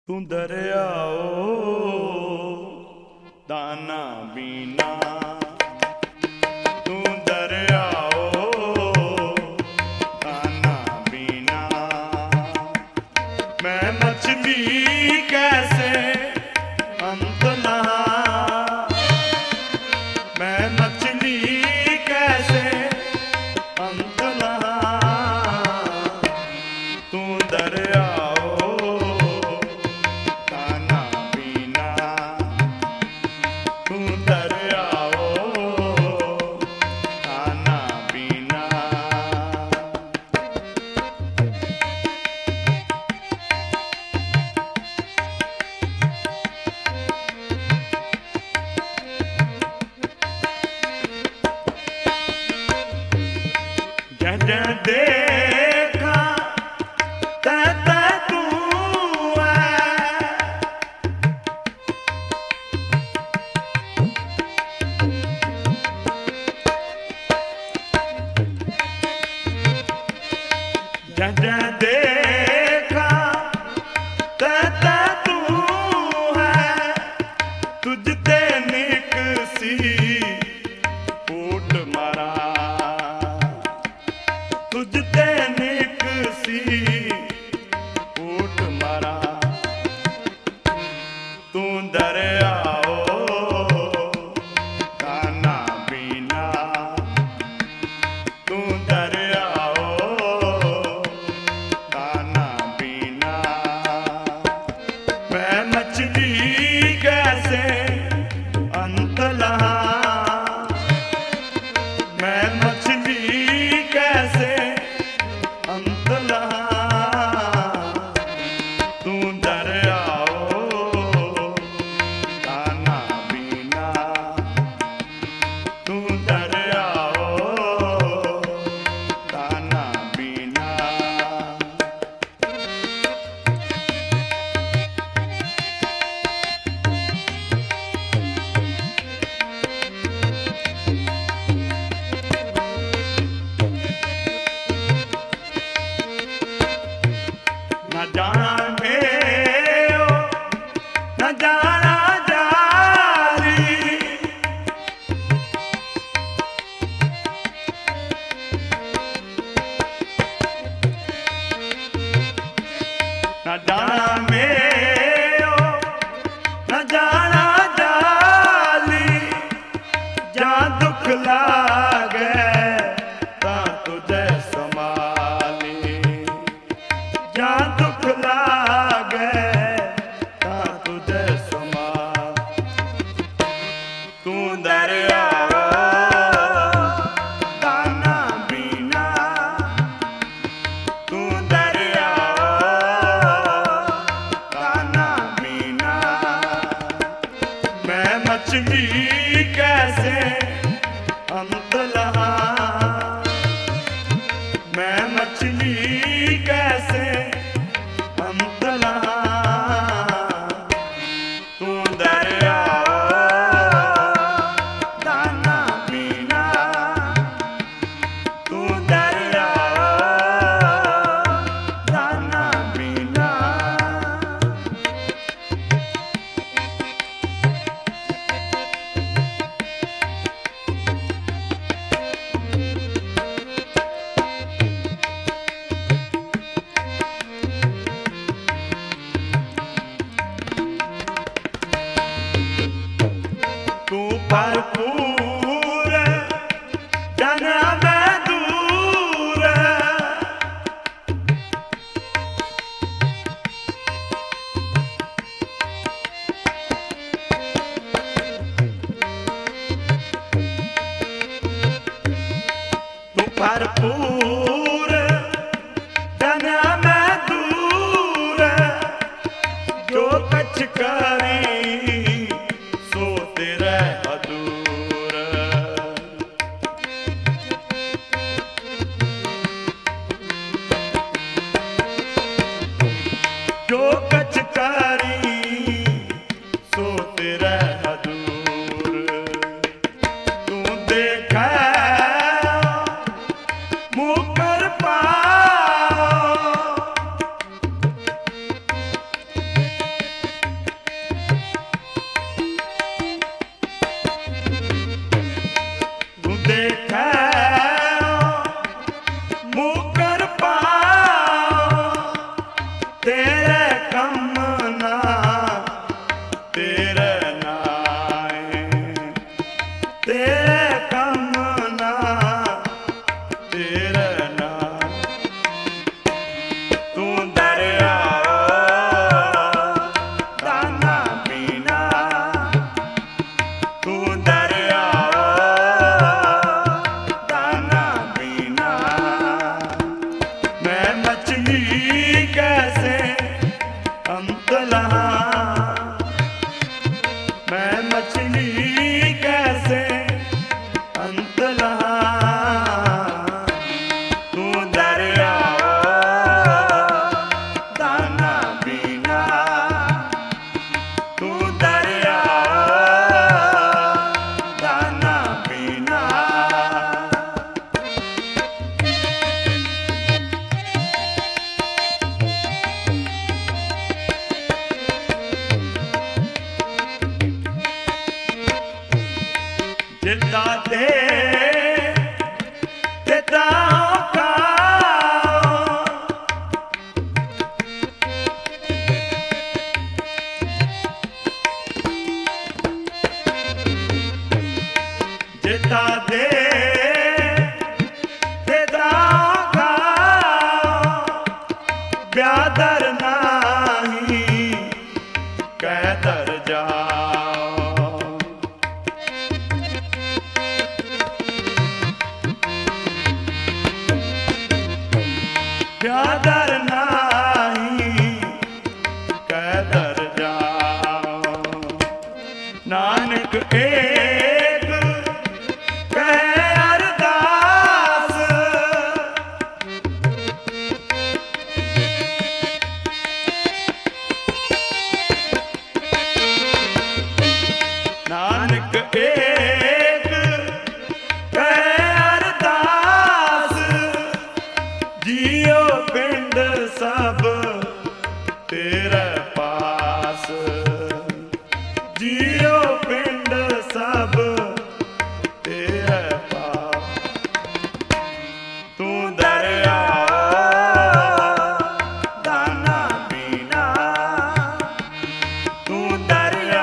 तू दरियाओ दाना बीना, तू दरियाओ दाना बीना। मैं मछली कैसे अंत नहा, मैं मछली कैसे अंत नहा। तू दरियाओ देखा तै तू है, देखा तै तू है। तुझ ते निकसी फूट मारा, तुझ ते निकसी फूट मारा। तू दरियाओ दाना बीना, तू दरियाओ दाना बीना। मैं मछली कैसे अंत लहा, मैं मछली कैसे अंत लहा। तू दरियाओ दाना बीना, तू दरियाओ दाना बीना। न जाना मेरो न जाना जारी, न जाना मेरो न जाना जाली। जा दुख लागे ता तुझे संभाली, जा दुख लागे ता तुझे संभाल। तू दरियाओ दाना बीना, तू दरियाओ दाना बीना। मैं मछली कैसे अंत लहा, मैं मछली कैसे अंत लहा। तू दरियाओ दाना बीना, तू दरियाओ दाना बीना। तू भरपूर जाना मैं दूर, तू भरपूर जाना मैं दूर। जो कछ करी सो तेरे अधूर, जो कछ करी सो तेरे अधूर। तू देखा मुकर पाओ तेरे कम ना तेरे नाए, तेरे कम ना तेरे नाए। तू दरिया दाना पीना, तू दरिया दाना पीना। मैं मछली कैसे अंत लहा, मैं मछली कैसे अंत लहा। तू दरिया दाना पीना, तू दरिया दाना पीना। जिता दे जिता का जिता दे जिता का ब्यादर नाही कैदर जाओ। ब्यादर नाही कैदर जाओ। नानक एक कहे अरदास, नानक एक कहे अरदास। जियो पिंड सब तेरे पास, जियो पिंड सब तेरे पास। तू दरिया दाना पीना, तू दरिया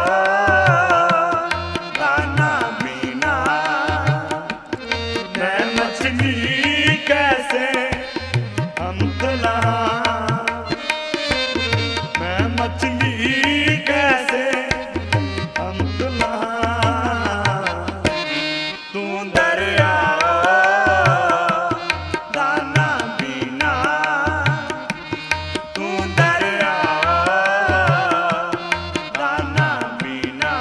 दाना पीना। मैं मछली कैसे अंत लहा, मैं मछली कैसे अंत लहा। तू दरिया दाना पीना, तू दरिया दाना पीना।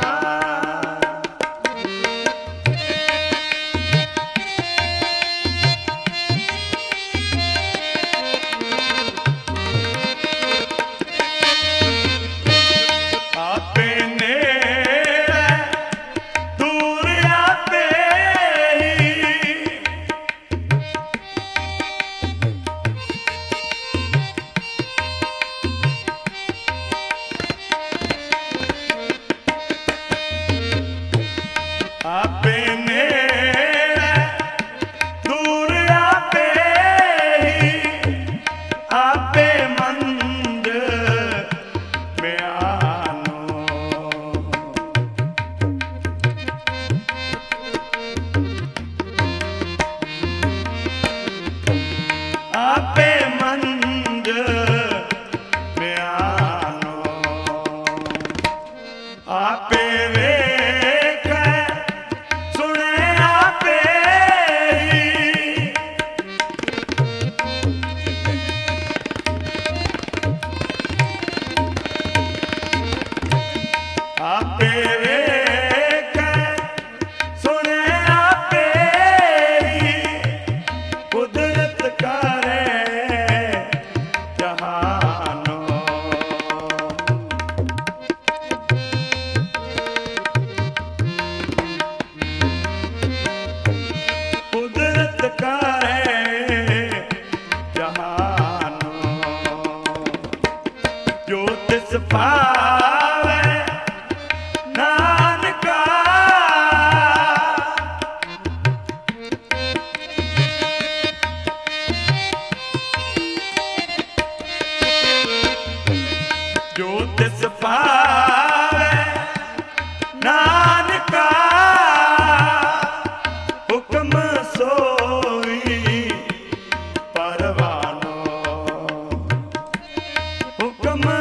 आपे नेड़े दूर आपे ही, आपे नेड़े दूर आपे ही। आपे मंद में आनो, आपे मंद में आनो। आपे वेख सुने आपे ही, आपे वेख सुने आपे ही। कुदरत करे जहानो, कुदरत करे जहानो। जो तिस पावे नानका, हुक्म